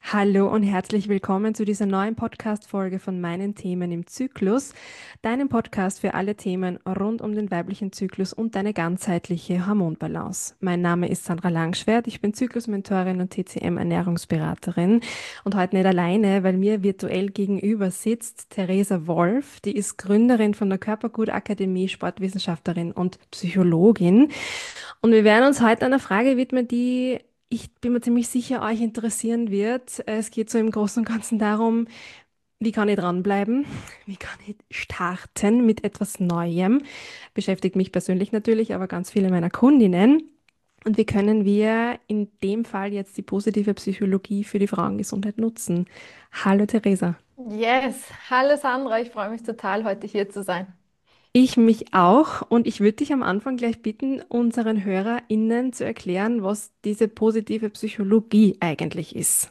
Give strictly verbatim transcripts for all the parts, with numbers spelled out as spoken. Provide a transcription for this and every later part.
Hallo und herzlich willkommen zu dieser neuen Podcast-Folge von meinen Themen im Zyklus, deinem Podcast für alle Themen rund um den weiblichen Zyklus und deine ganzheitliche Hormonbalance. Mein Name ist Sandra Langschwert, ich bin Zyklusmentorin und T C M-Ernährungsberaterin und heute nicht alleine, weil mir virtuell gegenüber sitzt Theresa Wolf, die ist Gründerin von der Körpergut-Akademie, Sportwissenschaftlerin und Psychologin. Und wir werden uns heute einer Frage widmen, die ich bin mir ziemlich sicher euch interessieren wird. Es geht so im Großen und Ganzen darum, wie kann ich dranbleiben? Wie kann ich starten mit etwas Neuem? Beschäftigt mich persönlich natürlich, aber ganz viele meiner Kundinnen. Und wie können wir in dem Fall jetzt die positive Psychologie für die Frauengesundheit nutzen? Hallo Theresa. Yes, hallo Sandra, ich freue mich total, heute hier zu sein. Ich mich auch und ich würde dich am Anfang gleich bitten, unseren HörerInnen zu erklären, was diese positive Psychologie eigentlich ist.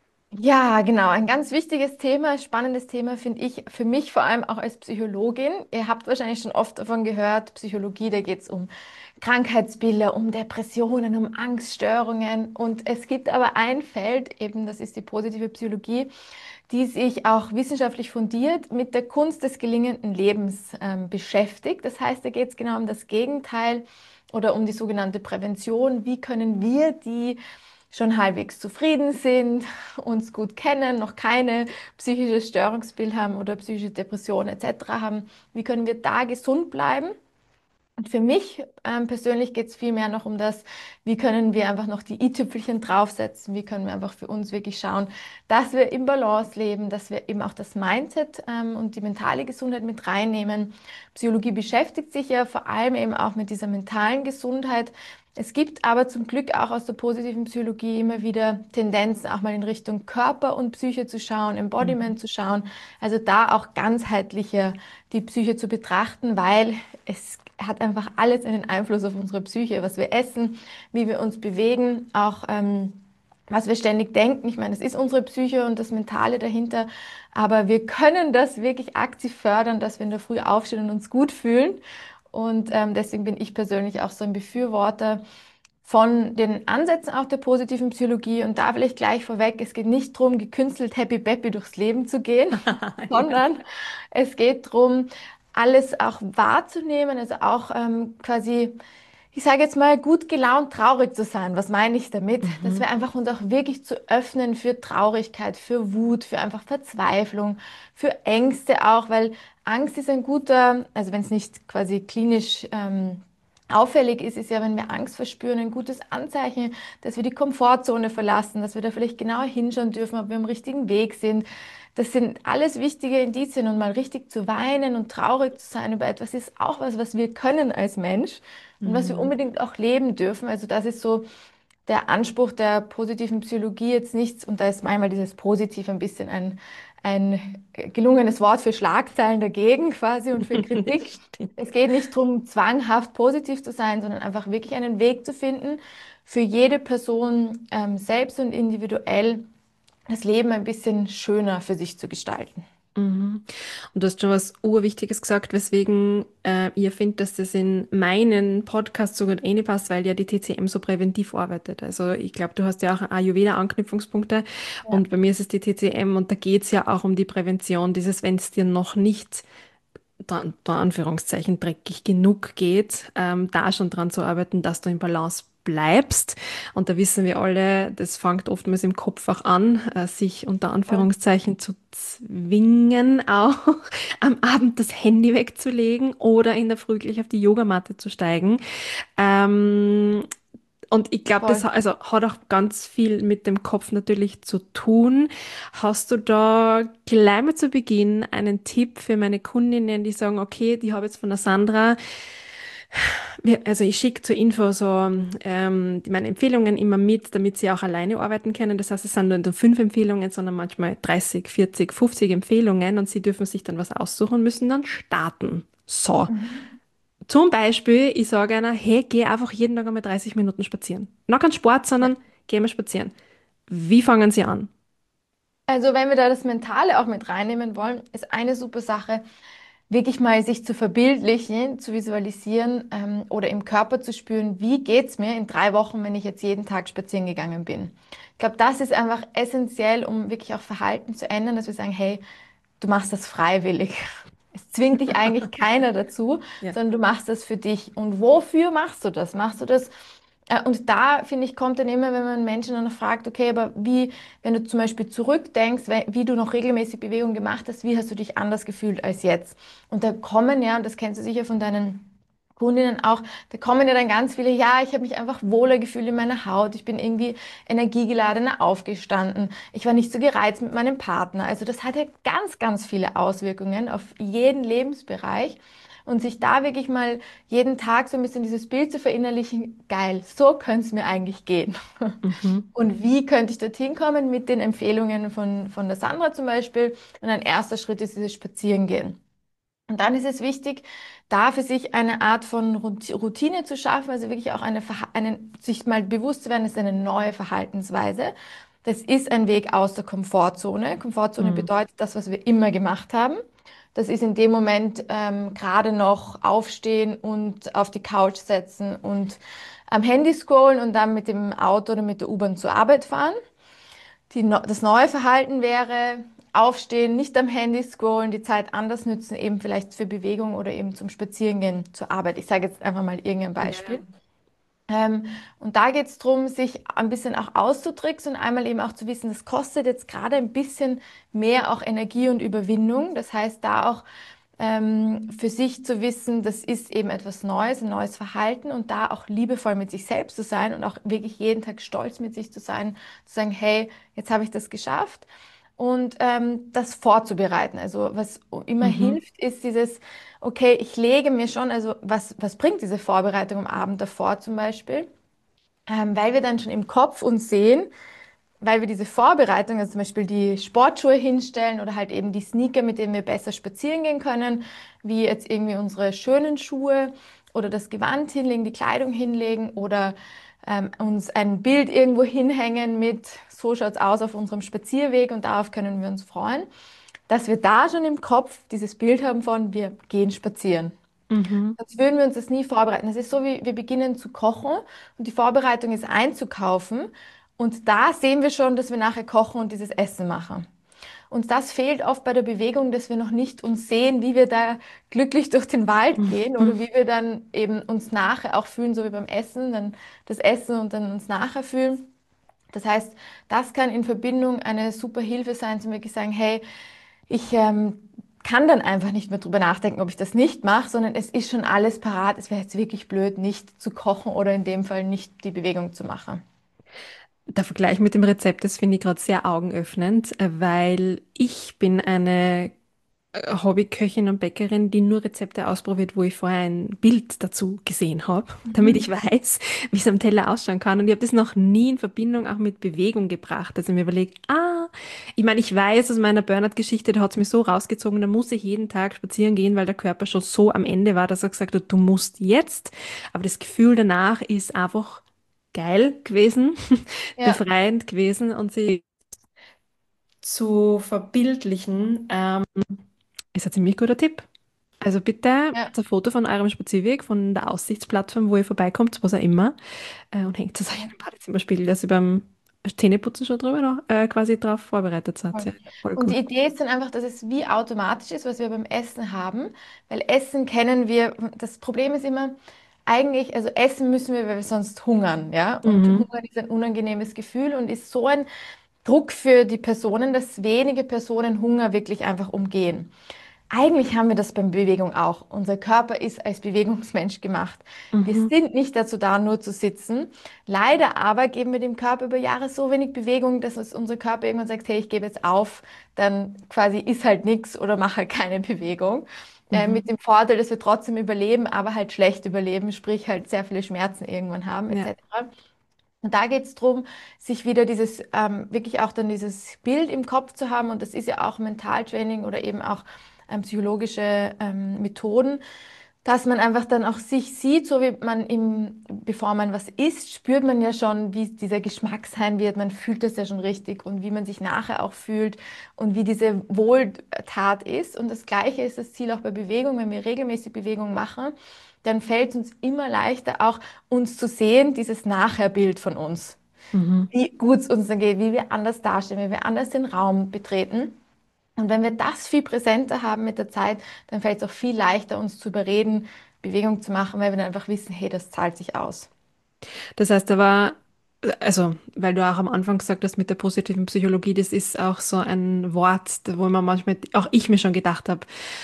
Ja, genau, ein ganz wichtiges Thema, spannendes Thema finde ich für mich vor allem auch als Psychologin. Ihr habt wahrscheinlich schon oft davon gehört, Psychologie, da geht es um Krankheitsbilder, um Depressionen, um Angststörungen. Und es gibt aber ein Feld, eben das ist die positive Psychologie, die sich auch wissenschaftlich fundiert mit der Kunst des gelingenden Lebens ähm, beschäftigt. Das heißt, da geht es genau um das Gegenteil oder um die sogenannte Prävention. Wie können wir, die schon halbwegs zufrieden sind, uns gut kennen, noch keine psychische Störungsbild haben oder psychische Depression et cetera haben, wie können wir da gesund bleiben? Und für mich ähm, persönlich geht es vielmehr noch um das, wie können wir einfach noch die i-Tüpfelchen draufsetzen, wie können wir einfach für uns wirklich schauen, dass wir im Balance leben, dass wir eben auch das Mindset ähm, und die mentale Gesundheit mit reinnehmen. Psychologie beschäftigt sich ja vor allem eben auch mit dieser mentalen Gesundheit. Es gibt aber zum Glück auch aus der positiven Psychologie immer wieder Tendenzen, auch mal in Richtung Körper und Psyche zu schauen, Embodiment Mhm. zu schauen. Also da auch ganzheitlicher die Psyche zu betrachten, weil es hat einfach alles einen Einfluss auf unsere Psyche, was wir essen, wie wir uns bewegen, auch ähm, was wir ständig denken. Ich meine, es ist unsere Psyche und das Mentale dahinter, aber wir können das wirklich aktiv fördern, dass wir in der Früh aufstehen und uns gut fühlen. Und ähm, deswegen bin ich persönlich auch so ein Befürworter von den Ansätzen auch der positiven Psychologie. Und da vielleicht gleich vorweg, es geht nicht darum, gekünstelt happy peppy durchs Leben zu gehen, Ja. sondern es geht darum, alles auch wahrzunehmen, also auch ähm, quasi, ich sage jetzt mal, gut gelaunt traurig zu sein. Was meine ich damit? Dass Mhm. wir einfach uns auch wirklich zu öffnen für Traurigkeit, für Wut, für einfach Verzweiflung, für Ängste auch, weil Angst ist ein guter, also wenn es nicht quasi klinisch ähm, auffällig ist, ist ja, wenn wir Angst verspüren, ein gutes Anzeichen, dass wir die Komfortzone verlassen, dass wir da vielleicht genauer hinschauen dürfen, ob wir am richtigen Weg sind. Das sind alles wichtige Indizien und mal richtig zu weinen und traurig zu sein über etwas ist auch was, was wir können als Mensch und was wir Mhm. unbedingt auch leben dürfen. Also das ist so der Anspruch der positiven Psychologie jetzt nichts, und da ist manchmal dieses Positiv ein bisschen ein, ein gelungenes Wort für Schlagzeilen dagegen quasi und für Kritik. Stimmt. Es geht nicht darum, zwanghaft positiv zu sein, sondern einfach wirklich einen Weg zu finden, für jede Person ähm, selbst und individuell das Leben ein bisschen schöner für sich zu gestalten. Mhm. Und du hast schon was Urwichtiges gesagt, weswegen äh, ihr findet, dass das in meinen Podcast so gut reinpasst, weil ja die T C M so präventiv arbeitet. Also ich glaube, du hast ja auch Ayurveda-Anknüpfungspunkte Ja. und bei mir ist es die T C M und da geht es ja auch um die Prävention, dieses, wenn es dir noch nicht da, da Anführungszeichen dreckig genug geht, ähm, da schon dran zu arbeiten, dass du in Balance bleibst. Und da wissen wir alle, das fängt oftmals im Kopf auch an, äh, sich unter Voll. Anführungszeichen zu zwingen, auch am Abend das Handy wegzulegen oder in der Früh gleich auf die Yogamatte zu steigen. Ähm, und ich glaube, das Voll. ha- also, hat auch ganz viel mit dem Kopf natürlich zu tun. Hast du da gleich mal zu Beginn einen Tipp für meine Kundinnen, die sagen, okay, die habe jetzt von der Sandra, wir- also ich schicke zur Info so ähm, die- meine Empfehlungen immer mit, damit sie auch alleine arbeiten können. Das heißt, es sind nur fünf Empfehlungen, sondern manchmal dreißig, vierzig, fünfzig Empfehlungen und sie dürfen sich dann was aussuchen und müssen dann starten. So. Mhm. Zum Beispiel, ich sage einer, hey, geh einfach jeden Tag einmal dreißig Minuten spazieren. Noch kein Sport, Ja. sondern geh mal spazieren. Wie fangen Sie an? Also wenn wir da das Mentale auch mit reinnehmen wollen, ist eine super Sache. wirklich mal sich zu verbildlichen, zu visualisieren ähm, oder im Körper zu spüren, wie geht's mir in drei Wochen, wenn ich jetzt jeden Tag spazieren gegangen bin. Ich glaube, das ist einfach essentiell, um wirklich auch Verhalten zu ändern, dass wir sagen, hey, du machst das freiwillig. Es zwingt dich eigentlich keiner dazu, Ja. sondern du machst das für dich. Und wofür machst du das? Machst du das äh, Und da, finde ich, kommt dann immer, wenn man Menschen dann fragt, okay, aber wie, wenn du zum Beispiel zurückdenkst, we- wie du noch regelmäßig Bewegung gemacht hast, wie hast du dich anders gefühlt als jetzt? Und da kommen ja, und das kennst du sicher von deinen Kundinnen auch, da kommen ja dann ganz viele, ja, ich habe mich einfach wohler gefühlt in meiner Haut, ich bin irgendwie energiegeladener aufgestanden, ich war nicht so gereizt mit meinem Partner. Also das hat ja ganz, ganz viele Auswirkungen auf jeden Lebensbereich. Und sich da wirklich mal jeden Tag so ein bisschen dieses Bild zu verinnerlichen, geil, so könnte es mir eigentlich gehen. Mhm. Und wie könnte ich dorthin kommen mit den Empfehlungen von, von der Sandra zum Beispiel? Und ein erster Schritt ist dieses Spazierengehen. Und dann ist es wichtig, da für sich eine Art von Rut- Routine zu schaffen, also wirklich auch eine, Verha- eine, sich mal bewusst zu werden, es ist eine neue Verhaltensweise. Das ist ein Weg aus der Komfortzone. Komfortzone Mhm. bedeutet das, was wir immer gemacht haben. Das ist in dem Moment ähm, gerade noch aufstehen und auf die Couch setzen und am Handy scrollen und dann mit dem Auto oder mit der U-Bahn zur Arbeit fahren. Die, no- das neue Verhalten wäre aufstehen, nicht am Handy scrollen, die Zeit anders nutzen, eben vielleicht für Bewegung oder eben zum Spazierengehen zur Arbeit. Ich sage jetzt einfach mal irgendein Beispiel. Ja. Ähm, und da geht es darum, sich ein bisschen auch auszutricksen und einmal eben auch zu wissen, das kostet jetzt gerade ein bisschen mehr auch Energie und Überwindung. Das heißt, da auch ähm, für sich zu wissen, das ist eben etwas Neues, ein neues Verhalten und da auch liebevoll mit sich selbst zu sein und auch wirklich jeden Tag stolz mit sich zu sein, zu sagen, hey, jetzt habe ich das geschafft und ähm, das vorzubereiten. Also was immer Mhm. hilft, ist dieses, okay, ich lege mir schon, also was, was bringt diese Vorbereitung am Abend davor zum Beispiel? Ähm, weil wir dann schon im Kopf uns sehen, weil wir diese Vorbereitung, also zum Beispiel die Sportschuhe hinstellen oder halt eben die Sneaker, mit denen wir besser spazieren gehen können, wie jetzt irgendwie unsere schönen Schuhe oder das Gewand hinlegen, die Kleidung hinlegen oder ähm, uns ein Bild irgendwo hinhängen mit, so schaut's aus auf unserem Spazierweg und darauf können wir uns freuen, dass wir da schon im Kopf dieses Bild haben von, wir gehen spazieren. Mhm. Sonst würden wir uns das nie vorbereiten. Das ist so, wie wir beginnen zu kochen und die Vorbereitung ist einzukaufen. Und da sehen wir schon, dass wir nachher kochen und dieses Essen machen. Und das fehlt oft bei der Bewegung, dass wir noch nicht uns sehen, wie wir da glücklich durch den Wald gehen oder Mhm. wie wir dann eben uns nachher auch fühlen, so wie beim Essen, dann das Essen und dann uns nachher fühlen. Das heißt, das kann in Verbindung eine super Hilfe sein, zu wirklich sagen, hey, ich ähm, kann dann einfach nicht mehr drüber nachdenken, ob ich das nicht mache, sondern es ist schon alles parat. Es wäre jetzt wirklich blöd, nicht zu kochen oder in dem Fall nicht die Bewegung zu machen. Der Vergleich mit dem Rezept, das finde ich gerade sehr augenöffnend, äh, weil ich bin eine äh, Hobbyköchin und Bäckerin, die nur Rezepte ausprobiert, wo ich vorher ein Bild dazu gesehen habe, damit ich Mhm. weiß, wie es am Teller ausschauen kann. Und ich habe das noch nie in Verbindung auch mit Bewegung gebracht. Also mir überlegt, ah, ich meine, ich weiß aus meiner Burnout-Geschichte, da hat es mich so rausgezogen, da muss ich jeden Tag spazieren gehen, weil der Körper schon so am Ende war, dass er gesagt hat, du musst jetzt. Aber das Gefühl danach ist einfach geil gewesen, Ja, befreiend gewesen und sie zu verbildlichen, ähm, ist ein ziemlich guter Tipp. Also bitte ja, ein Foto von eurem Spazierweg, von der Aussichtsplattform, wo ihr vorbeikommt, was auch immer, äh, und hängt es euch in ja. den Badezimmerspiegel, dass ihr beim Zähneputzen schon drüber noch äh, quasi drauf vorbereitet seid. Voll. Ja, voll Und gut. die Idee ist dann einfach, dass es wie automatisch ist, was wir beim Essen haben, weil Essen kennen wir. Das Problem ist immer, eigentlich, also essen müssen wir, weil wir sonst hungern, ja. Und Mhm. Hunger ist ein unangenehmes Gefühl und ist so ein Druck für die Personen, dass wenige Personen Hunger wirklich einfach umgehen. Eigentlich haben wir das beim Bewegung auch. Unser Körper ist als Bewegungsmensch gemacht. Wir Mhm. sind nicht dazu da, nur zu sitzen. Leider aber geben wir dem Körper über Jahre so wenig Bewegung, dass es unser Körper irgendwann sagt, hey, ich gebe jetzt auf, dann quasi ist halt nichts oder mache halt keine Bewegung. Äh, Mhm. mit dem Vorteil, dass wir trotzdem überleben, aber halt schlecht überleben, sprich halt sehr viele Schmerzen irgendwann haben, Ja. et cetera. Und da geht es darum, sich wieder dieses, ähm, wirklich auch dann dieses Bild im Kopf zu haben. Und das ist ja auch Mentaltraining oder eben auch ähm, psychologische ähm, Methoden, dass man einfach dann auch sich sieht, so wie man im, bevor man was isst, spürt man ja schon, wie dieser Geschmack sein wird. Man fühlt das ja schon richtig und wie man sich nachher auch fühlt und wie diese Wohltat ist. Und das Gleiche ist das Ziel auch bei Bewegung. Wenn wir regelmäßig Bewegung machen, dann fällt es uns immer leichter, auch uns zu sehen, dieses Nachherbild von uns. Mhm. Wie gut es uns dann geht, wie wir anders dastehen, wie wir anders den Raum betreten. Und wenn wir das viel präsenter haben mit der Zeit, dann fällt es auch viel leichter, uns zu überreden, Bewegung zu machen, weil wir dann einfach wissen, hey, das zahlt sich aus. Das heißt aber, also, weil du auch am Anfang gesagt hast mit der positiven Psychologie, das ist auch so ein Wort, wo man manchmal, auch ich mir schon gedacht habe,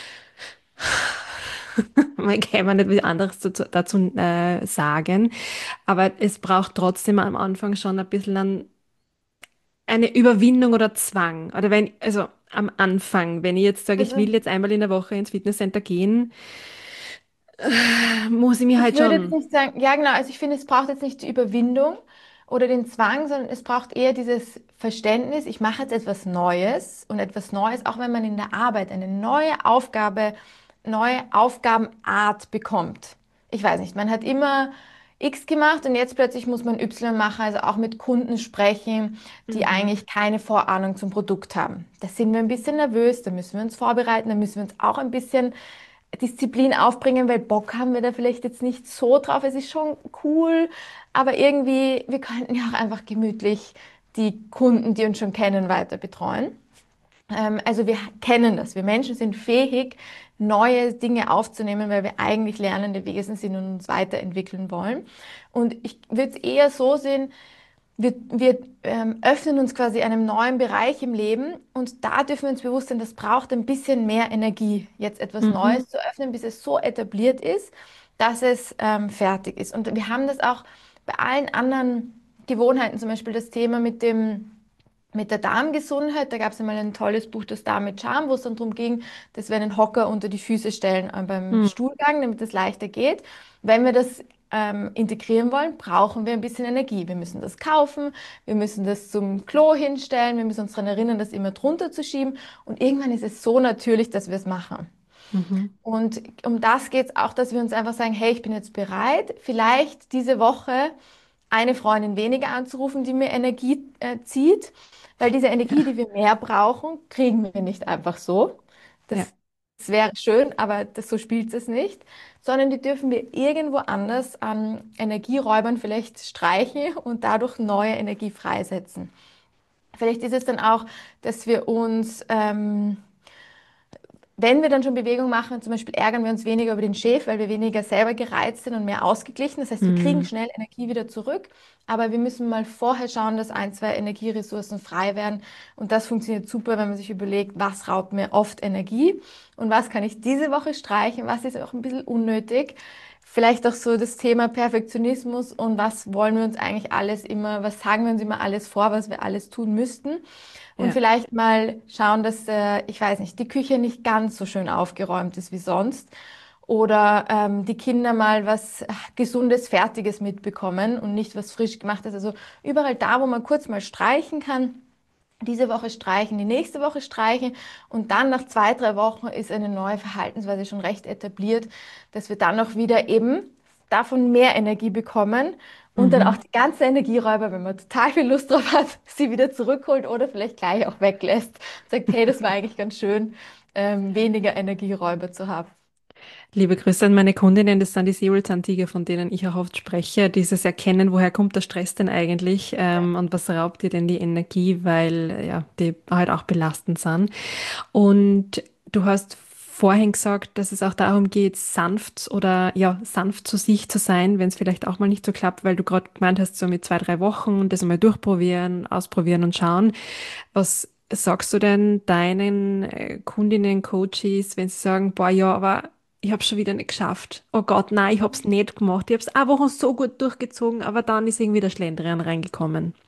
man kann man nicht viel anderes dazu, dazu äh, sagen, aber es braucht trotzdem am Anfang schon ein bisschen an eine Überwindung oder Zwang. Oder wenn, also am Anfang, wenn ich jetzt sage, ich will Also jetzt einmal in der Woche ins Fitnesscenter gehen, muss ich mir ich halt würde jetzt schon. nicht sagen, ja genau, also ich finde, es braucht jetzt nicht die Überwindung oder den Zwang, sondern es braucht eher dieses Verständnis, ich mache jetzt etwas Neues und etwas Neues, auch wenn man in der Arbeit eine neue Aufgabe, neue Aufgabenart bekommt. Ich weiß nicht, man hat immer X gemacht und jetzt plötzlich muss man Y machen, also auch mit Kunden sprechen, die Mhm. eigentlich keine Vorahnung zum Produkt haben. Da sind wir ein bisschen nervös, da müssen wir uns vorbereiten, da müssen wir uns auch ein bisschen Disziplin aufbringen, weil Bock haben wir da vielleicht jetzt nicht so drauf. Es ist schon cool, aber irgendwie, wir könnten ja auch einfach gemütlich die Kunden, die uns schon kennen, weiter betreuen. Ähm, also wir kennen das. Wir Menschen sind fähig, neue Dinge aufzunehmen, weil wir eigentlich lernende Wesen sind und uns weiterentwickeln wollen. Und ich würde es eher so sehen, wir, wir ähm, öffnen uns quasi einem neuen Bereich im Leben und da dürfen wir uns bewusst sein, das braucht ein bisschen mehr Energie, jetzt etwas Mhm. Neues zu öffnen, bis es so etabliert ist, dass es ähm, fertig ist. Und wir haben das auch bei allen anderen Gewohnheiten, zum Beispiel das Thema mit dem mit der Darmgesundheit, da gab es einmal ein tolles Buch, das Darm mit Charme, wo es dann darum ging, dass wir einen Hocker unter die Füße stellen äh, beim Mhm. Stuhlgang, damit es leichter geht. Wenn wir das ähm, integrieren wollen, brauchen wir ein bisschen Energie. Wir müssen das kaufen, wir müssen das zum Klo hinstellen, wir müssen uns daran erinnern, das immer drunter zu schieben. Und irgendwann ist es so natürlich, dass wir es machen. Mhm. Und um das geht es auch, dass wir uns einfach sagen, hey, ich bin jetzt bereit, vielleicht diese Woche eine Freundin weniger anzurufen, die mir Energie äh, zieht, weil diese Energie, Ja, die wir mehr brauchen, kriegen wir nicht einfach so. ja, Das, das wäre schön, aber das, so spielt es nicht, sondern die dürfen wir irgendwo anders an Energieräubern vielleicht streichen und dadurch neue Energie freisetzen. Vielleicht ist es dann auch, dass wir uns ähm, wenn wir dann schon Bewegung machen, zum Beispiel ärgern wir uns weniger über den Chef, weil wir weniger selber gereizt sind und mehr ausgeglichen. Das heißt, wir kriegen Mhm. schnell Energie wieder zurück, aber wir müssen mal vorher schauen, dass ein, zwei Energieressourcen frei werden. Und das funktioniert super, wenn man sich überlegt, was raubt mir oft Energie und was kann ich diese Woche streichen, was ist auch ein bisschen unnötig. Vielleicht auch so das Thema Perfektionismus und was wollen wir uns eigentlich alles immer, was sagen wir uns immer alles vor, was wir alles tun müssten. Und ja. vielleicht mal schauen, dass, äh, ich weiß nicht, die Küche nicht ganz so schön aufgeräumt ist wie sonst. Oder ähm, die Kinder mal was äh, Gesundes, Fertiges mitbekommen und nicht was frisch gemachtes. Also überall da, wo man kurz mal streichen kann, diese Woche streichen, die nächste Woche streichen und dann nach zwei, drei Wochen ist eine neue Verhaltensweise schon recht etabliert, dass wir dann auch wieder eben davon mehr Energie bekommen und dann auch Mhm. die ganze Energieräuber, wenn man total viel Lust drauf hat, sie wieder zurückholt oder vielleicht gleich auch weglässt. Sagt, hey, das war eigentlich ganz schön, ähm, weniger Energieräuber zu haben. Liebe Grüße an meine Kundinnen, das sind die Säbelzahntiger, von denen ich auch oft spreche. Dieses Erkennen, woher kommt der Stress denn eigentlich, ähm, und was raubt dir denn die Energie, weil ja, die halt auch belastend sind. Und du hast vorhin gesagt, dass es auch darum geht, sanft oder ja, sanft zu sich zu sein, wenn es vielleicht auch mal nicht so klappt, weil du gerade gemeint hast, so mit zwei, drei Wochen das einmal durchprobieren, ausprobieren und schauen. Was sagst du denn deinen äh, Kundinnen, Coaches, wenn sie sagen, boah, ja, aber ich habe schon wieder nicht geschafft. Oh Gott, nein, ich habe es nicht gemacht. Ich habe es eine Woche so gut durchgezogen, aber dann ist irgendwie der Schlendrian reingekommen.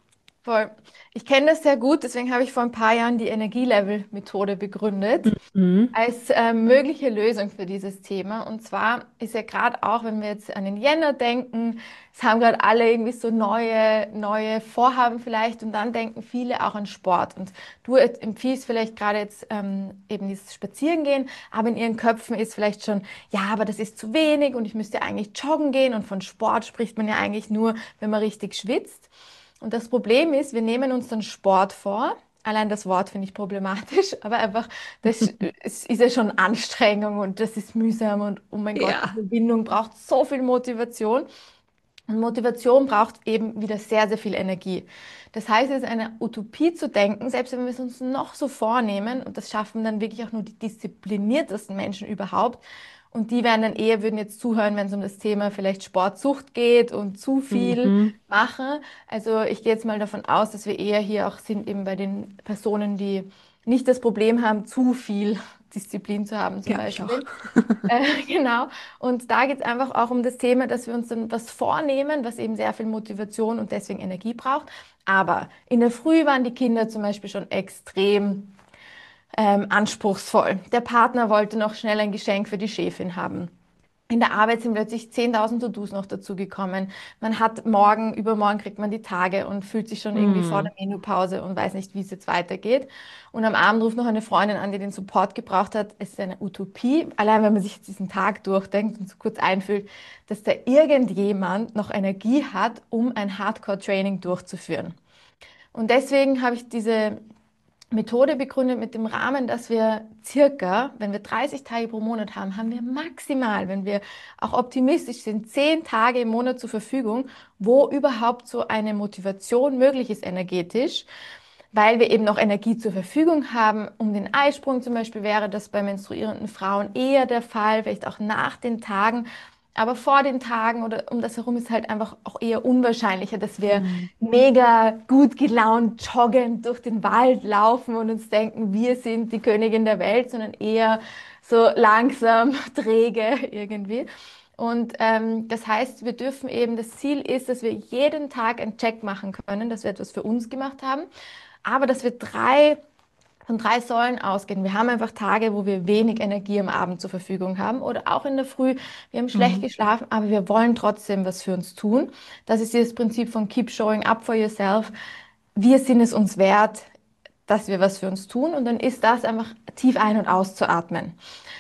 Voll. Ich kenne das sehr gut, deswegen habe ich vor ein paar Jahren die Energielevel-Methode begründet Mhm. als äh, mögliche Lösung für dieses Thema. Und zwar ist ja gerade auch, wenn wir jetzt an den Jänner denken, es haben gerade alle irgendwie so neue, neue Vorhaben vielleicht und dann denken viele auch an Sport. Und du empfiehlst vielleicht gerade jetzt ähm, eben dieses Spazierengehen, aber in ihren Köpfen ist vielleicht schon, ja, aber das ist zu wenig und ich müsste eigentlich joggen gehen und von Sport spricht man ja eigentlich nur, wenn man richtig schwitzt. Und das Problem ist, wir nehmen uns dann Sport vor. Allein das Wort finde ich problematisch, aber einfach, das es ist ja schon Anstrengung und das ist mühsam und oh mein Gott, die Ja. Verbindung braucht so viel Motivation. Und Motivation braucht eben wieder sehr, sehr viel Energie. Das heißt, es ist eine Utopie zu denken, selbst wenn wir es uns noch so vornehmen, und das schaffen dann wirklich auch nur die diszipliniertesten Menschen überhaupt. Und die werden dann eher, würden jetzt zuhören, wenn es um das Thema vielleicht Sportsucht geht und zu viel Mhm. machen. Also ich gehe jetzt mal davon aus, dass wir eher hier auch sind, eben bei den Personen, die nicht das Problem haben, zu viel Disziplin zu haben, zum Glaube ich auch. Beispiel. Äh, genau. Und da geht es einfach auch um das Thema, dass wir uns dann was vornehmen, was eben sehr viel Motivation und deswegen Energie braucht. Aber in der Früh waren die Kinder zum Beispiel schon extrem ähm, anspruchsvoll. Der Partner wollte noch schnell ein Geschenk für die Chefin haben. In der Arbeit sind plötzlich zehntausend To-dos noch dazugekommen. Man hat morgen, übermorgen kriegt man die Tage und fühlt sich schon irgendwie vor Mhm. der Menopause und weiß nicht, wie es jetzt weitergeht. Und am Abend ruft noch eine Freundin an, die den Support gebraucht hat. Es ist eine Utopie, allein wenn man sich jetzt diesen Tag durchdenkt und so kurz einfühlt, dass da irgendjemand noch Energie hat, um ein Hardcore-Training durchzuführen. Und deswegen habe ich diese Methode begründet mit dem Rahmen, dass wir circa, wenn wir dreißig Tage pro Monat haben, haben wir maximal, wenn wir auch optimistisch sind, zehn Tage im Monat zur Verfügung, wo überhaupt so eine Motivation möglich ist energetisch, weil wir eben noch Energie zur Verfügung haben. Um den Eisprung zum Beispiel wäre das bei menstruierenden Frauen eher der Fall, vielleicht auch nach den Tagen. Aber vor den Tagen oder um das herum ist halt einfach auch eher unwahrscheinlicher, dass wir Mhm. mega gut gelaunt joggend durch den Wald laufen und uns denken, wir sind die Königin der Welt, sondern eher so langsam, träge irgendwie. Und ähm, das heißt, wir dürfen eben, das Ziel ist, dass wir jeden Tag einen Check machen können, dass wir etwas für uns gemacht haben, aber dass wir drei von drei Säulen ausgehen. Wir haben einfach Tage, wo wir wenig Energie am Abend zur Verfügung haben oder auch in der Früh. Wir haben schlecht Mhm. geschlafen, aber wir wollen trotzdem was für uns tun. Das ist dieses Prinzip von Keep Showing Up for Yourself. Wir sind es uns wert, dass wir was für uns tun. Und dann ist das einfach tief ein- und auszuatmen.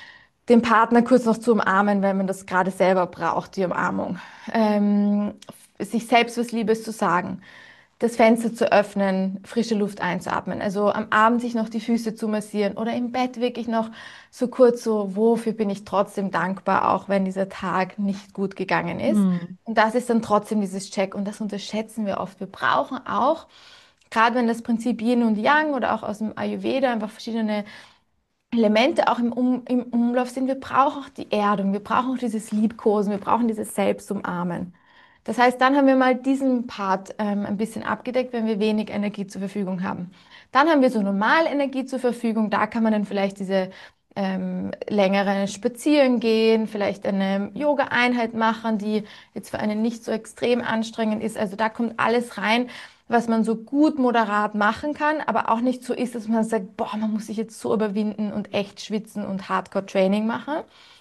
Den Partner kurz noch zu umarmen, wenn man das gerade selber braucht, die Umarmung. Ähm, sich selbst was Liebes zu sagen, das Fenster zu öffnen, frische Luft einzuatmen. Also am Abend sich noch die Füße zu massieren oder im Bett wirklich noch so kurz so, wofür bin ich trotzdem dankbar, auch wenn dieser Tag nicht gut gegangen ist. Mhm. Und das ist dann trotzdem dieses Check und das unterschätzen wir oft. Wir brauchen auch, gerade wenn das Prinzip Yin und Yang oder auch aus dem Ayurveda einfach verschiedene Elemente auch im, um, im Umlauf sind, wir brauchen auch die Erdung, wir brauchen auch dieses Liebkosen, wir brauchen dieses Selbstumarmen. Das heißt, dann haben wir mal diesen Part ähm, ein bisschen abgedeckt, wenn wir wenig Energie zur Verfügung haben. Dann haben wir so normal Energie zur Verfügung, da kann man dann vielleicht diese ähm, längere Spazieren gehen, vielleicht eine Yoga-Einheit machen, die jetzt für einen nicht so extrem anstrengend ist. Also da kommt alles rein, was man so gut moderat machen kann, aber auch nicht so ist, dass man sagt, boah, man muss sich jetzt so überwinden und echt schwitzen und Hardcore-Training machen.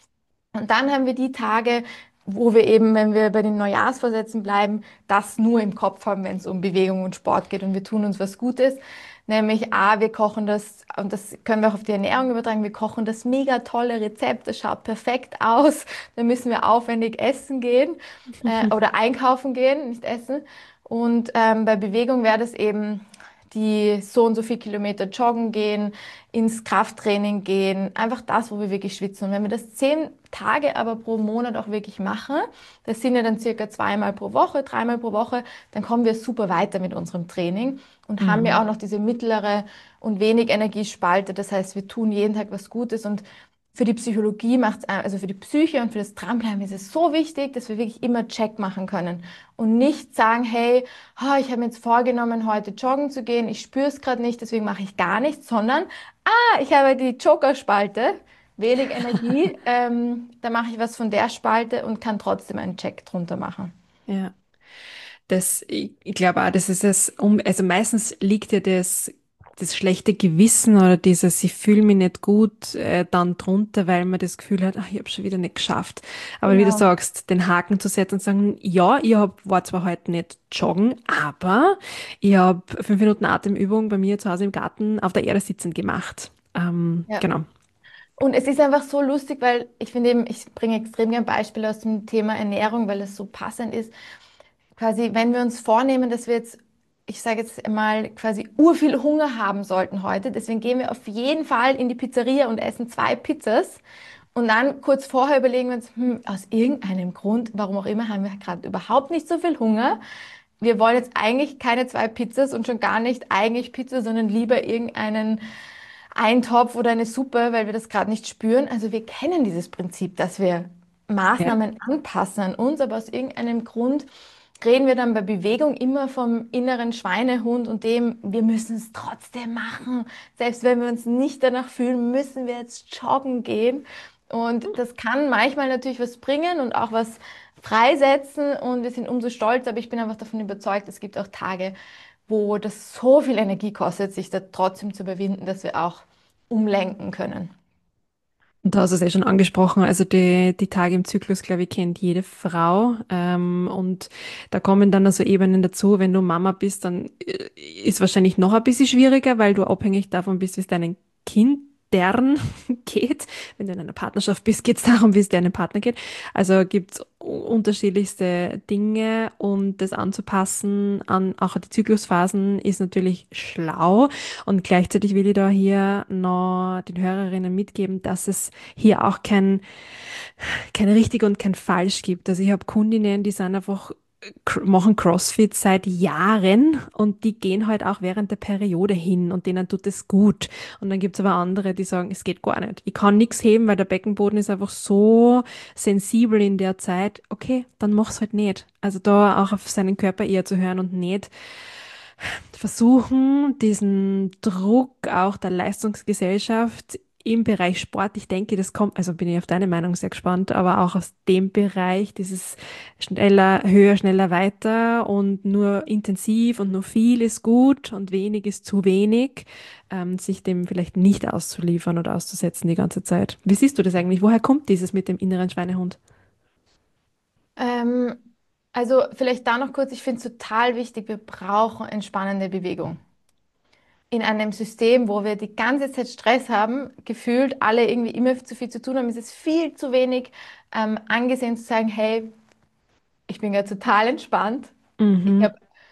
Und dann haben wir die Tage, wo wir eben, wenn wir bei den Neujahrsvorsätzen bleiben, das nur im Kopf haben, wenn es um Bewegung und Sport geht und wir tun uns was Gutes. Nämlich, A, wir kochen das, und das können wir auch auf die Ernährung übertragen, wir kochen das mega tolle Rezept, das schaut perfekt aus. Da müssen wir aufwendig essen gehen äh, oder einkaufen gehen, nicht essen. Und ähm, bei Bewegung wäre das eben die so und so viel Kilometer joggen gehen, ins Krafttraining gehen, einfach das, wo wir wirklich schwitzen. Und wenn wir das zehn Tage aber pro Monat auch wirklich machen, das sind ja dann circa zweimal pro Woche, dreimal pro Woche, dann kommen wir super weiter mit unserem Training und haben ja Mhm. auch noch diese mittlere und wenig Energiespalte. Das heißt, wir tun jeden Tag was Gutes und für die Psychologie macht es, also für die Psyche und für das Dranbleiben ist es so wichtig, dass wir wirklich immer Check machen können und nicht sagen, hey, oh, ich habe mir jetzt vorgenommen, heute joggen zu gehen, ich spüre es gerade nicht, deswegen mache ich gar nichts, sondern, ah, ich habe die Joker-Spalte, wenig Energie, ähm, da mache ich was von der Spalte und kann trotzdem einen Check drunter machen. Ja. Das, ich, ich glaube auch, das ist es, um, also meistens liegt ja das, das schlechte Gewissen oder dieses, ich fühle mich nicht gut, äh, dann drunter, weil man das Gefühl hat, ach, ich habe schon wieder nicht geschafft. Aber wie du Genau. sagst, den Haken zu setzen und sagen, ja, ich hab, war zwar heute nicht joggen, aber ich habe fünf Minuten Atemübung bei mir zu Hause im Garten auf der Erde sitzend gemacht. Ähm, Ja. genau. Und es ist einfach so lustig, weil ich finde eben, ich bringe extrem gern Beispiele aus dem Thema Ernährung, weil es so passend ist. Quasi, wenn wir uns vornehmen, dass wir jetzt, ich sage jetzt mal, quasi urviel Hunger haben sollten heute, deswegen gehen wir auf jeden Fall in die Pizzeria und essen zwei Pizzas. Und dann kurz vorher überlegen wir uns, hm, aus irgendeinem Grund, warum auch immer, haben wir gerade überhaupt nicht so viel Hunger. Wir wollen jetzt eigentlich keine zwei Pizzas und schon gar nicht eigentlich Pizza, sondern lieber irgendeinen Eintopf oder eine Suppe, weil wir das gerade nicht spüren. Also wir kennen dieses Prinzip, dass wir Ja. Maßnahmen anpassen an uns, aber aus irgendeinem Grund reden wir dann bei Bewegung immer vom inneren Schweinehund und dem, wir müssen es trotzdem machen. Selbst wenn wir uns nicht danach fühlen, müssen wir jetzt joggen gehen. Und das kann manchmal natürlich was bringen und auch was freisetzen und wir sind umso stolzer, aber ich bin einfach davon überzeugt, es gibt auch Tage, wo das so viel Energie kostet, sich da trotzdem zu überwinden, dass wir auch umlenken können. Und du hast es ja schon angesprochen, also die, die Tage im Zyklus, glaube ich, kennt jede Frau. Ähm, und da kommen dann also Ebenen dazu. Wenn du Mama bist, dann äh, ist wahrscheinlich noch ein bisschen schwieriger, weil du abhängig davon bist, wie es deinen Kindern geht. Wenn du in einer Partnerschaft bist, geht es darum, wie es deinem Partner geht. Also gibt es unterschiedlichste Dinge und das anzupassen an auch die Zyklusphasen ist natürlich schlau. Und gleichzeitig will ich da hier noch den Hörerinnen mitgeben, dass es hier auch kein, kein richtig und kein falsch gibt. Also ich habe Kundinnen, die sind einfach cr- machen CrossFit seit Jahren und die gehen halt auch während der Periode hin und denen tut es gut. Und dann gibt es aber andere, die sagen, es geht gar nicht. Ich kann nichts heben, weil der Beckenboden ist einfach so sensibel in der Zeit. Okay, dann mach's halt nicht. Also da auch auf seinen Körper eher zu hören und nicht versuchen, diesen Druck auch der Leistungsgesellschaft im Bereich Sport, ich denke, das kommt, also bin ich auf deine Meinung sehr gespannt, aber auch aus dem Bereich, dieses schneller, höher, schneller, weiter und nur intensiv und nur viel ist gut und wenig ist zu wenig, ähm, sich dem vielleicht nicht auszuliefern oder auszusetzen die ganze Zeit. Wie siehst du das eigentlich? Woher kommt dieses mit dem inneren Schweinehund? Ähm, also vielleicht da noch kurz, ich finde es total wichtig, wir brauchen entspannende Bewegung. In einem System, wo wir die ganze Zeit Stress haben, gefühlt alle irgendwie immer zu viel zu tun haben, ist es viel zu wenig ähm, angesehen zu sagen, hey, ich bin ja total entspannt, ich Mhm. habe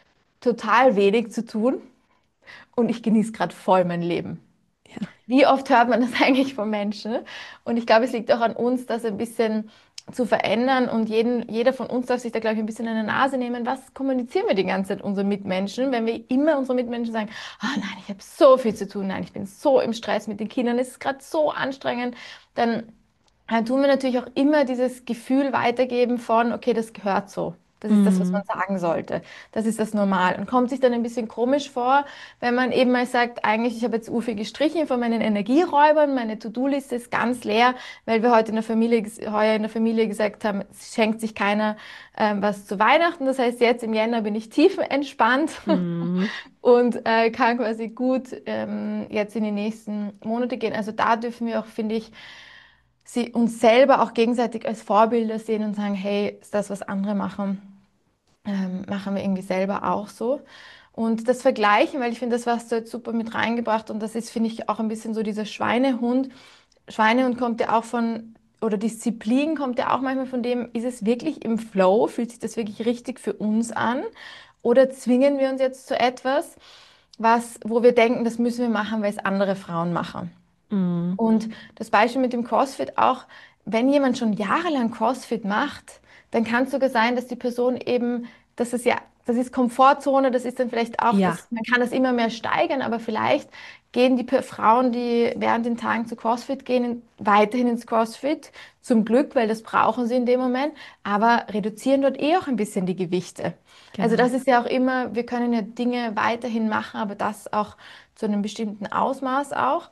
total wenig zu tun und ich genieße gerade voll mein Leben. Ja. Wie oft hört man das eigentlich von Menschen? Und ich glaube, es liegt auch an uns, das ein bisschen zu verändern. Und jeden, jeder von uns darf sich da, glaube ich, ein bisschen an die Nase nehmen. Was kommunizieren wir die ganze Zeit unseren Mitmenschen, wenn wir immer unsere Mitmenschen sagen, ah nein, ich habe so viel zu tun, nein, ich bin so im Stress mit den Kindern, es ist gerade so anstrengend, dann dann tun wir natürlich auch immer dieses Gefühl weitergeben von, okay, das gehört so. Das ist das, was man Mhm. sagen sollte. Das ist das Normal. Und kommt sich dann ein bisschen komisch vor, wenn man eben mal sagt, eigentlich, ich habe jetzt Ufi gestrichen von meinen Energieräubern, meine To-Do-Liste ist ganz leer, weil wir heute in der Familie, heuer in der Familie gesagt haben, es schenkt sich keiner ähm, was zu Weihnachten. Das heißt, jetzt im Jänner bin ich tiefenentspannt Mhm. und äh, kann quasi gut ähm, jetzt in die nächsten Monate gehen. Also da dürfen wir auch, finde ich, sie uns selber auch gegenseitig als Vorbilder sehen und sagen, hey, ist das, was andere machen, ähm, machen wir irgendwie selber auch so. Und das Vergleichen, weil ich finde, das hast du jetzt super mit reingebracht und das ist, finde ich, auch ein bisschen so dieser Schweinehund. Schweinehund kommt ja auch von, oder Disziplin kommt ja auch manchmal von dem, ist es wirklich im Flow? Fühlt sich das wirklich richtig für uns an? Oder zwingen wir uns jetzt zu etwas, was, wo wir denken, das müssen wir machen, weil es andere Frauen machen? Mhm. Und das Beispiel mit dem CrossFit auch, wenn jemand schon jahrelang CrossFit macht, dann kann es sogar sein, dass die Person eben, das ist ja, das ist Komfortzone, das ist dann vielleicht auch, Ja, das, man kann das immer mehr steigern, aber vielleicht gehen die Pe- Frauen, die während den Tagen zu CrossFit gehen, in- weiterhin ins CrossFit, zum Glück, weil das brauchen sie in dem Moment, aber reduzieren dort eh auch ein bisschen die Gewichte. Also genau. das ist ja auch immer, wir können ja Dinge weiterhin machen, aber das auch zu einem bestimmten Ausmaß auch.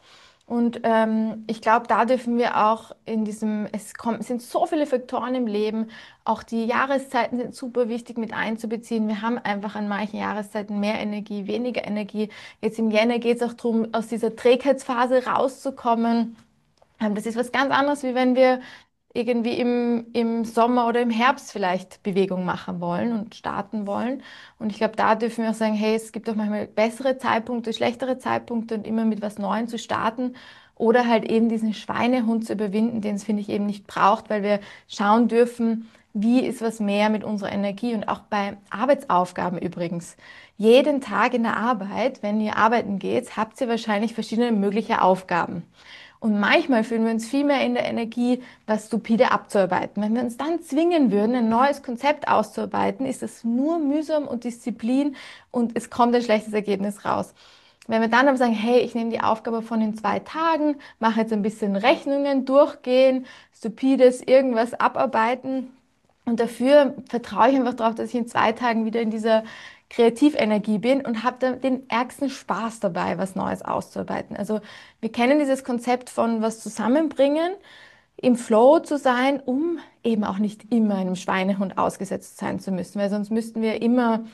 Und ähm, ich glaube, da dürfen wir auch in diesem, es kommt, es sind so viele Faktoren im Leben, auch die Jahreszeiten sind super wichtig mit einzubeziehen. Wir haben einfach an manchen Jahreszeiten mehr Energie, weniger Energie. Jetzt im Jänner geht es auch darum, aus dieser Trägheitsphase rauszukommen. Ähm, Das ist was ganz anderes, wie wenn wir irgendwie im, im Sommer oder im Herbst vielleicht Bewegung machen wollen und starten wollen. Und ich glaube, da dürfen wir auch sagen, hey, es gibt auch manchmal bessere Zeitpunkte, schlechtere Zeitpunkte und immer mit was Neuem zu starten. Oder halt eben diesen Schweinehund zu überwinden, den es, finde ich, eben nicht braucht, weil wir schauen dürfen, wie ist was mehr mit unserer Energie und auch bei Arbeitsaufgaben übrigens. Jeden Tag in der Arbeit, wenn ihr arbeiten geht, habt ihr wahrscheinlich verschiedene mögliche Aufgaben. Und manchmal fühlen wir uns viel mehr in der Energie, was stupide abzuarbeiten. Wenn wir uns dann zwingen würden, ein neues Konzept auszuarbeiten, ist es nur mühsam und Disziplin und es kommt ein schlechtes Ergebnis raus. Wenn wir dann aber sagen, hey, ich nehme die Aufgabe von den zwei Tagen, mache jetzt ein bisschen Rechnungen, durchgehen, stupides irgendwas abarbeiten und dafür vertraue ich einfach darauf, dass ich in zwei Tagen wieder in dieser Kreativenergie bin und habe da den ärgsten Spaß dabei, was Neues auszuarbeiten. Also wir kennen dieses Konzept von was zusammenbringen, im Flow zu sein, um eben auch nicht immer einem Schweinehund ausgesetzt sein zu müssen, weil sonst müssten wir immer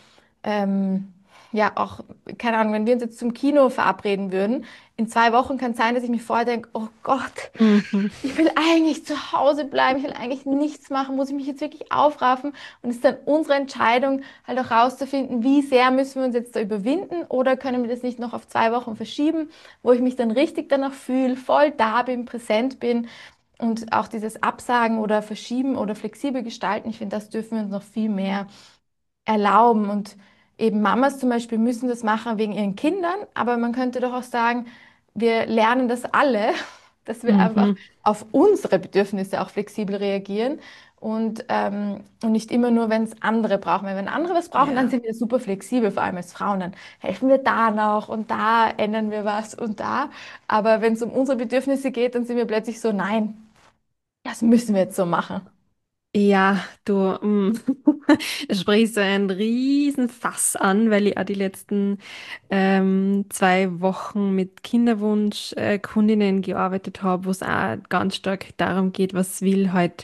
ähm, ja, auch, keine Ahnung, wenn wir uns jetzt zum Kino verabreden würden, in zwei Wochen kann es sein, dass ich mir vorher denke, oh Gott, Mhm. ich will eigentlich zu Hause bleiben, ich will eigentlich nichts machen, muss ich mich jetzt wirklich aufraffen? Und es ist dann unsere Entscheidung, halt auch rauszufinden, wie sehr müssen wir uns jetzt da überwinden oder können wir das nicht noch auf zwei Wochen verschieben, wo ich mich dann richtig danach fühle, voll da bin, präsent bin. Und auch dieses Absagen oder Verschieben oder flexibel gestalten, ich finde, das dürfen wir uns noch viel mehr erlauben. Und eben Mamas zum Beispiel müssen das machen wegen ihren Kindern, aber man könnte doch auch sagen, wir lernen das alle, dass wir einfach Mhm. auf unsere Bedürfnisse auch flexibel reagieren und, ähm, und nicht immer nur, wenn es andere brauchen. Weil wenn andere was brauchen, dann Ja. sind wir super flexibel, vor allem als Frauen. Dann helfen wir da noch und da ändern wir was und da. Aber wenn es um unsere Bedürfnisse geht, dann sind wir plötzlich so, nein, das müssen wir jetzt so machen. Ja, du mm, sprichst so einen riesen Fass an, weil ich auch die letzten ähm, zwei Wochen mit Kinderwunsch-Kundinnen äh, Kundinnen gearbeitet habe, wo es auch ganz stark darum geht, was will halt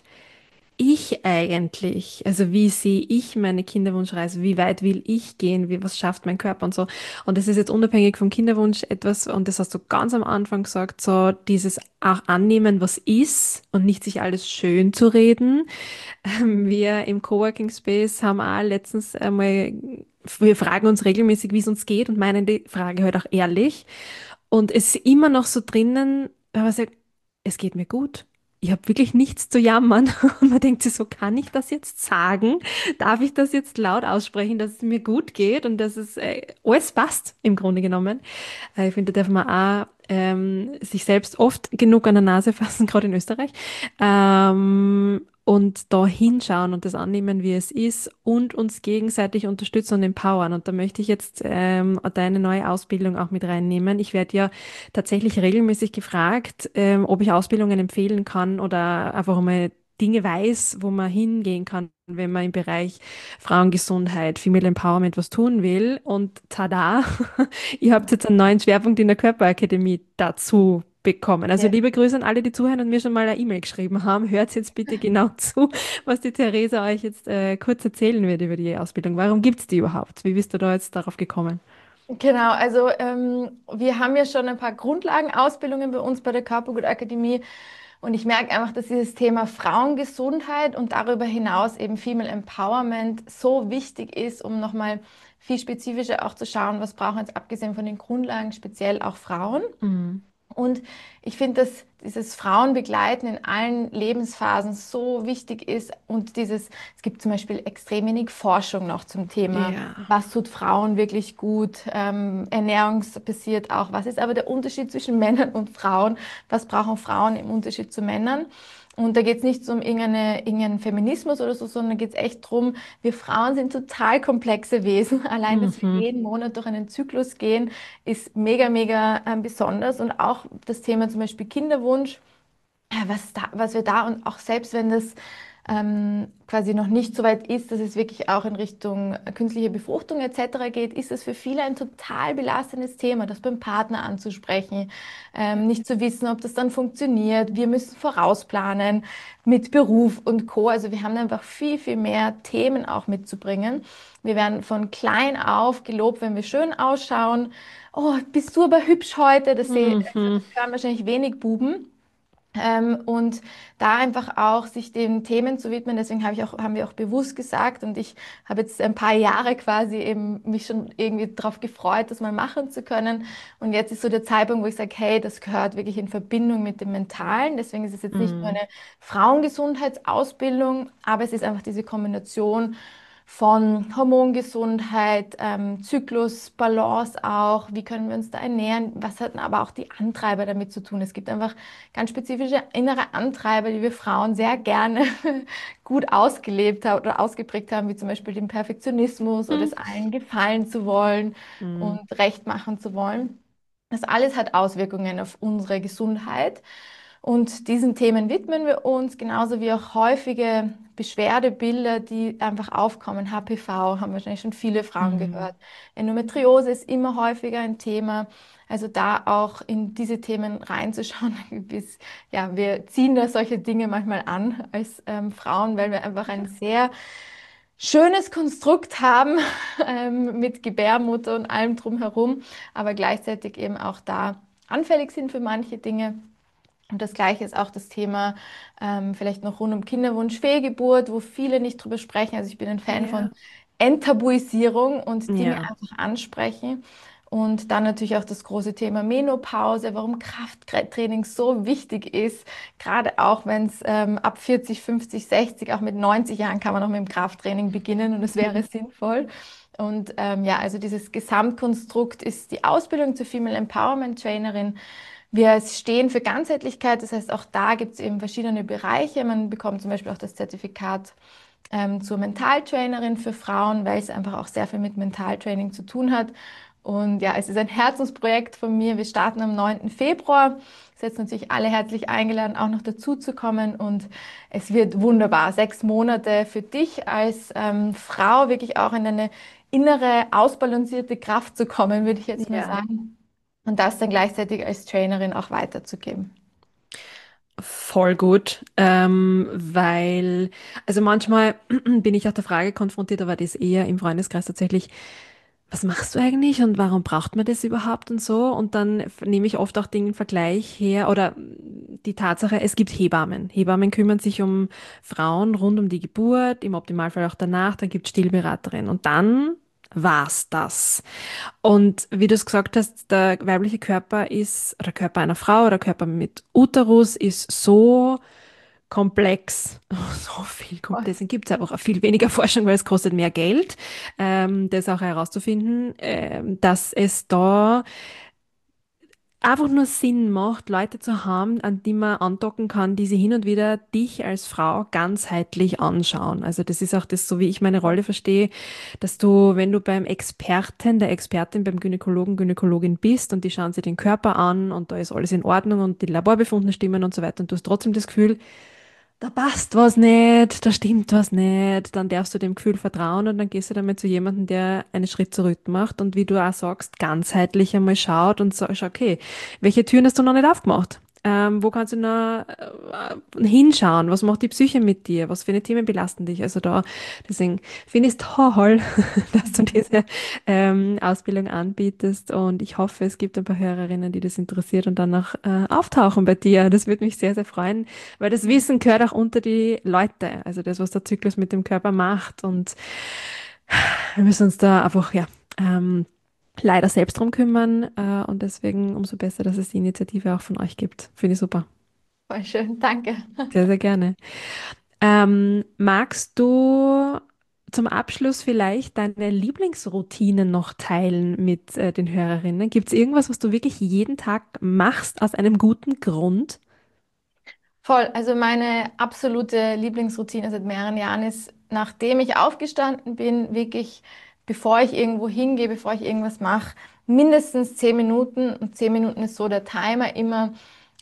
ich eigentlich? Also wie sehe ich meine Kinderwunschreise? Wie weit will ich gehen? Wie, was schafft mein Körper und so? Und das ist jetzt unabhängig vom Kinderwunsch etwas, und das hast du ganz am Anfang gesagt, so dieses auch annehmen, was ist und nicht sich alles schön zu reden. Ähm, Wir im Coworking Space haben auch letztens einmal, wir fragen uns regelmäßig, wie es uns geht und meinen die Frage halt auch ehrlich. Und es ist immer noch so drinnen, wenn man sagt, es geht mir gut. Ich habe wirklich nichts zu jammern. Und man denkt sich so, kann ich das jetzt sagen? Darf ich das jetzt laut aussprechen, dass es mir gut geht und dass es äh, alles passt, im Grunde genommen? Äh, ich finde, da darf man auch ähm, sich selbst oft genug an der Nase fassen, gerade in Österreich. Ähm, und da hinschauen und das annehmen, wie es ist und uns gegenseitig unterstützen und empowern. Und da möchte ich jetzt ähm, deine neue Ausbildung auch mit reinnehmen. Ich werde ja tatsächlich regelmäßig gefragt, ähm, ob ich Ausbildungen empfehlen kann oder einfach mal Dinge weiß, wo man hingehen kann, wenn man im Bereich Frauengesundheit, Female Empowerment was tun will. Und tada, ihr habt jetzt einen neuen Schwerpunkt in der Körperakademie dazu bekommen. Also Ja. liebe Grüße an alle, die zuhören und mir schon mal eine E-Mail geschrieben haben. Hört jetzt bitte genau zu, was die Theresa euch jetzt äh, kurz erzählen wird über die Ausbildung. Warum gibt es die überhaupt? Wie bist du da jetzt darauf gekommen? Genau, also ähm, wir haben ja schon ein paar Grundlagenausbildungen bei uns bei der Körpergutakademie und ich merke einfach, dass dieses Thema Frauengesundheit und darüber hinaus eben Female Empowerment so wichtig ist, um nochmal viel spezifischer auch zu schauen, was brauchen jetzt abgesehen von den Grundlagen speziell auch Frauen. Mhm. Und ich finde, dass dieses Frauenbegleiten in allen Lebensphasen so wichtig ist und dieses, es gibt zum Beispiel extrem wenig Forschung noch zum Thema, Ja. was tut Frauen wirklich gut, ähm, ernährungsbasiert auch, was ist aber der Unterschied zwischen Männern und Frauen, was brauchen Frauen im Unterschied zu Männern? Und da geht es nicht so um irgendeine, irgendeinen Feminismus oder so, sondern geht es echt darum, wir Frauen sind total komplexe Wesen. Allein, dass wir Mhm. jeden Monat durch einen Zyklus gehen, ist mega, mega ähm, besonders. Und auch das Thema zum Beispiel Kinderwunsch, äh, was da, was wir da und auch selbst wenn das ähm, quasi noch nicht so weit ist, dass es wirklich auch in Richtung künstliche Befruchtung et cetera geht, ist es für viele ein total belastendes Thema, das beim Partner anzusprechen, ähm, nicht zu wissen, ob das dann funktioniert. Wir müssen vorausplanen mit Beruf und Co. Also wir haben einfach viel, viel mehr Themen auch mitzubringen. Wir werden von klein auf gelobt, wenn wir schön ausschauen. Oh, bist du aber hübsch heute. Das, seh, also Mhm. das hören wahrscheinlich wenig Buben. Ähm, und da einfach auch sich den Themen zu widmen, deswegen habe ich auch, haben wir auch bewusst gesagt und ich habe jetzt ein paar Jahre quasi eben mich schon irgendwie darauf gefreut, das mal machen zu können. Und jetzt ist so der Zeitpunkt, wo ich sage, hey, das gehört wirklich in Verbindung mit dem Mentalen. Deswegen ist es jetzt nicht nur Mhm. eine Frauengesundheitsausbildung, aber es ist einfach diese Kombination von Hormongesundheit, ähm, Zyklus, Balance auch, wie können wir uns da ernähren, was hatten aber auch die Antreiber damit zu tun. Es gibt einfach ganz spezifische innere Antreiber, die wir Frauen sehr gerne gut ausgelebt haben oder ausgeprägt haben, wie zum Beispiel den Perfektionismus oder es Mhm. allen gefallen zu wollen und Mhm. recht machen zu wollen. Das alles hat Auswirkungen auf unsere Gesundheit. Und diesen Themen widmen wir uns, genauso wie auch häufige Beschwerdebilder, die einfach aufkommen. H P V haben wahrscheinlich schon viele Frauen Mhm. gehört. Endometriose ist immer häufiger ein Thema. Also da auch in diese Themen reinzuschauen. Bis, ja, wir ziehen da solche Dinge manchmal an als ähm, Frauen, weil wir einfach ein sehr schönes Konstrukt haben ähm, mit Gebärmutter und allem drumherum, aber gleichzeitig eben auch da anfällig sind für manche Dinge. Und das Gleiche ist auch das Thema ähm, vielleicht noch rund um Kinderwunsch, Fehlgeburt, wo viele nicht drüber sprechen. Also ich bin ein Fan von Ja. Enttabuisierung und Dinge Ja. einfach ansprechen. Und dann natürlich auch das große Thema Menopause, warum Krafttraining so wichtig ist, gerade auch wenn es ähm, ab vierzig, fünfzig, sechzig, auch mit neunzig Jahren kann man noch mit dem Krafttraining beginnen und es wäre Mhm. sinnvoll. Und ähm, ja, also dieses Gesamtkonstrukt ist die Ausbildung zur Female Empowerment Trainerin. Wir stehen für Ganzheitlichkeit, das heißt, auch da gibt es eben verschiedene Bereiche. Man bekommt zum Beispiel auch das Zertifikat ähm, zur Mentaltrainerin für Frauen, weil es einfach auch sehr viel mit Mentaltraining zu tun hat. Und ja, es ist ein Herzensprojekt von mir. Wir starten am neunten Februar. Jetzt natürlich alle herzlich eingeladen, auch noch dazu zu kommen. Und es wird wunderbar. Sechs Monate für dich als ähm, Frau wirklich auch in eine innere, ausbalancierte Kraft zu kommen, würde ich jetzt mal Ja. sagen. Und das dann gleichzeitig als Trainerin auch weiterzugeben. Voll gut, ähm, weil, also manchmal bin ich auch der Frage konfrontiert, aber das eher im Freundeskreis tatsächlich, was machst du eigentlich und warum braucht man das überhaupt und so? Und dann f- nehme ich oft auch den Vergleich her oder die Tatsache, es gibt Hebammen. Hebammen kümmern sich um Frauen rund um die Geburt, im Optimalfall auch danach, dann gibt es Stillberaterinnen und dann war's das. Und wie du es gesagt hast, der weibliche Körper ist, oder Körper einer Frau oder Körper mit Uterus ist so komplex, so viel Voll. komplex. Deswegen gibt es einfach auch viel weniger Forschung, weil es kostet mehr Geld, ähm, das auch herauszufinden, ähm, dass es da einfach nur Sinn macht, Leute zu haben, an die man andocken kann, die sie hin und wieder dich als Frau ganzheitlich anschauen. Also das ist auch das, so wie ich meine Rolle verstehe, dass du, wenn du beim Experten, der Expertin, beim Gynäkologen, Gynäkologin bist und die schauen sich den Körper an und da ist alles in Ordnung und die Laborbefunde stimmen und so weiter und du hast trotzdem das Gefühl, da passt was nicht, da stimmt was nicht, dann darfst du dem Gefühl vertrauen und dann gehst du damit zu jemandem, der einen Schritt zurück macht und wie du auch sagst, ganzheitlich einmal schaut und sagt, okay, welche Türen hast du noch nicht aufgemacht? Ähm, wo kannst du noch äh, hinschauen? Was macht die Psyche mit dir? Was für eine Themen belasten dich? Also da, deswegen finde ich es toll, dass du diese ähm, Ausbildung anbietest und ich hoffe, es gibt ein paar Hörerinnen, die das interessiert und dann auch äh, auftauchen bei dir. Das würde mich sehr, sehr freuen. Weil das Wissen gehört auch unter die Leute, also das, was der Zyklus mit dem Körper macht. Und wir müssen uns da einfach, ja, ähm, leider selbst drum kümmern. Äh, und deswegen umso besser, dass es die Initiative auch von euch gibt. Finde ich super. Voll schön, danke. Sehr, sehr gerne. Ähm, magst du zum Abschluss vielleicht deine Lieblingsroutinen noch teilen mit äh, den Hörerinnen? Gibt es irgendwas, was du wirklich jeden Tag machst aus einem guten Grund? Voll, also meine absolute Lieblingsroutine seit mehreren Jahren ist, nachdem ich aufgestanden bin, wirklich, bevor ich irgendwo hingehe, bevor ich irgendwas mache, mindestens zehn Minuten. Und zehn Minuten ist so der Timer immer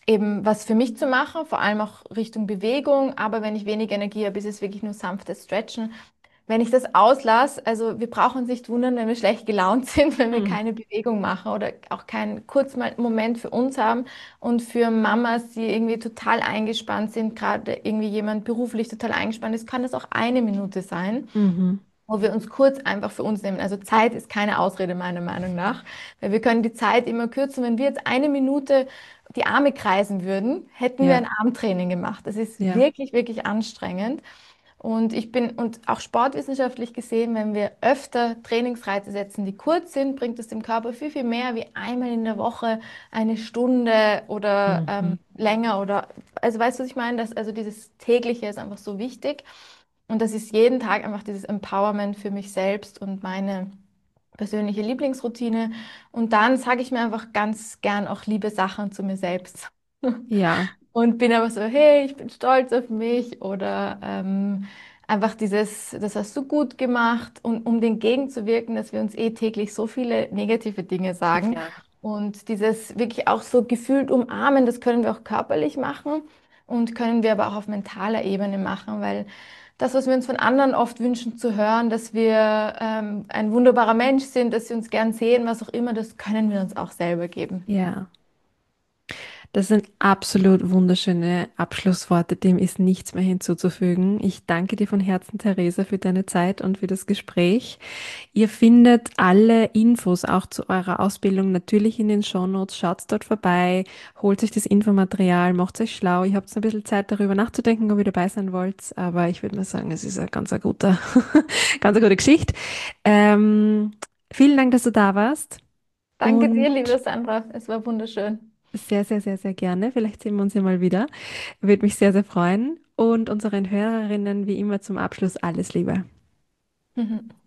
eben was für mich zu machen, vor allem auch Richtung Bewegung. Aber wenn ich wenig Energie habe, ist es wirklich nur sanftes Stretchen. Wenn ich das auslasse, also wir brauchen uns nicht wundern, wenn wir schlecht gelaunt sind, wenn wir Hm. keine Bewegung machen oder auch keinen kurzen Moment für uns haben. Und für Mamas, die irgendwie total eingespannt sind, gerade irgendwie jemand beruflich total eingespannt ist, kann das auch eine Minute sein, Mhm. wo wir uns kurz einfach für uns nehmen. Also Zeit ist keine Ausrede meiner Meinung nach, weil wir können die Zeit immer kürzen. Wenn wir jetzt eine Minute die Arme kreisen würden, hätten wir Ja, ein Armtraining gemacht. Das ist ja. wirklich, wirklich anstrengend. Und ich bin, und auch sportwissenschaftlich gesehen, wenn wir öfter Trainingsreize setzen, die kurz sind, bringt es dem Körper viel, viel mehr wie einmal in der Woche eine Stunde oder Mhm. ähm, länger oder, also weißt du, was ich meine? Das, also dieses tägliche ist einfach so wichtig. Und das ist jeden Tag einfach dieses Empowerment für mich selbst und meine persönliche Lieblingsroutine. Und dann sage ich mir einfach ganz gern auch liebe Sachen zu mir selbst. Ja, Und bin aber so, hey, ich bin stolz auf mich oder ähm, einfach dieses, das hast du gut gemacht und um dem gegenzuwirken, dass wir uns eh täglich so viele negative Dinge sagen ja. und dieses wirklich auch so gefühlt umarmen, das können wir auch körperlich machen und können wir aber auch auf mentaler Ebene machen, weil das, was wir uns von anderen oft wünschen zu hören, dass wir ähm, ein wunderbarer Mensch sind, dass sie uns gern sehen, was auch immer, das können wir uns auch selber geben. Ja. Das sind absolut wunderschöne Abschlussworte, dem ist nichts mehr hinzuzufügen. Ich danke dir von Herzen, Theresa, für deine Zeit und für das Gespräch. Ihr findet alle Infos auch zu eurer Ausbildung natürlich in den Shownotes. Schaut dort vorbei, holt euch das Infomaterial, macht euch schlau. Ihr habt ein bisschen Zeit darüber nachzudenken, ob ihr dabei sein wollt, aber ich würde mal sagen, es ist ein ganz ein guter, ganz eine gute Geschichte. Ähm, Vielen Dank, dass du da warst Danke dir, und liebe Sandra, es war wunderschön. sehr, sehr, sehr, sehr gerne. Vielleicht sehen wir uns ja mal wieder. Würde mich sehr, sehr freuen. Und unseren Hörerinnen wie immer zum Abschluss alles Liebe.